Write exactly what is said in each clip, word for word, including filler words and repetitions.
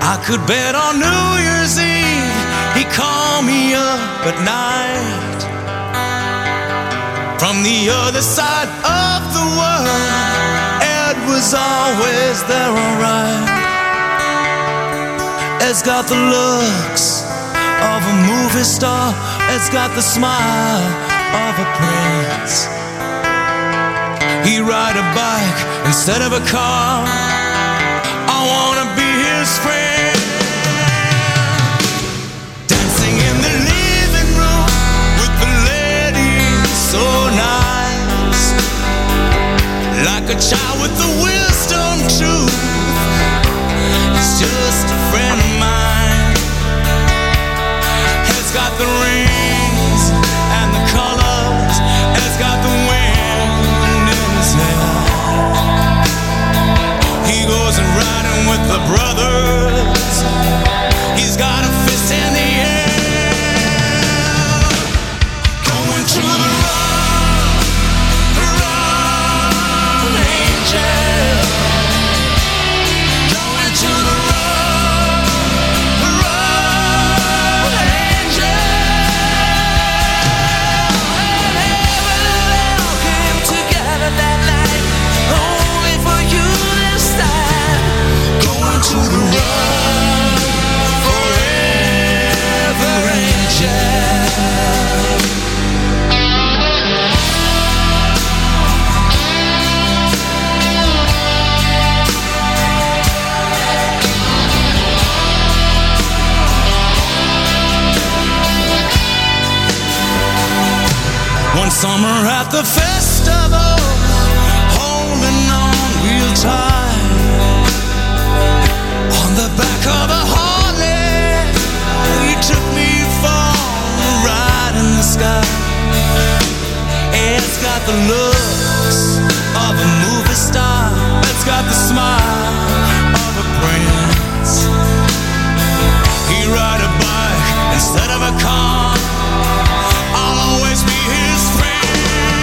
I could bet on New Year's Eve he called me up at night from the other side of the world. Ed was always there, alright. Ed's got the looks of a movie star. Ed's got the smile of a prince. He'd ride a bike instead of a car. I wanna be his friend. Dancing in the living room with the ladies, so nice. Like a child with the wisdom truth. He's just a friend of mine. He's got the rings and the colors. He's got the wind in his hair. He goes and riding with the brothers. He's got a fist in the air. Going to the rock, the rock, angel. Going to the rock, the rock, angel. And heaven and hell came together that night, only for you this time. Going to the rock, forever, angel. One summer at the festival, holding on real tight, on the back of a Harley, he took me for a ride in the sky. It's got the looks of a movie star. It's got the smile of a prince. He ride a bike instead of a car. I'll always be his friend.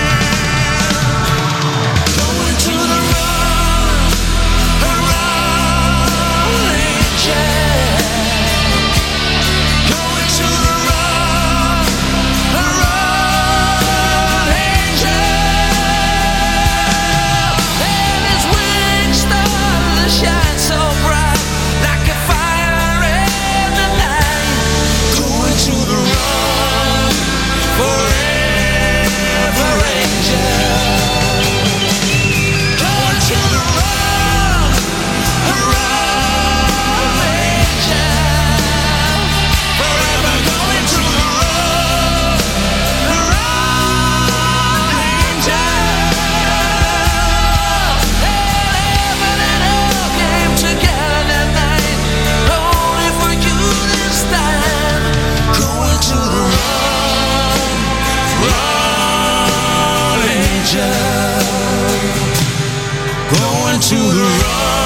Going to the rock, the rock, angel. Going to the rock, the rock, angel. And his wings start to shine so bright, like a fire in the night. Going to the rock, forever, angel. Going to the rock, the rock, angel. Forever going to the rock, the rock, angel. And heaven and hell came together that night, only for you this time. Going to the rock, rock, angel. Going to the rock.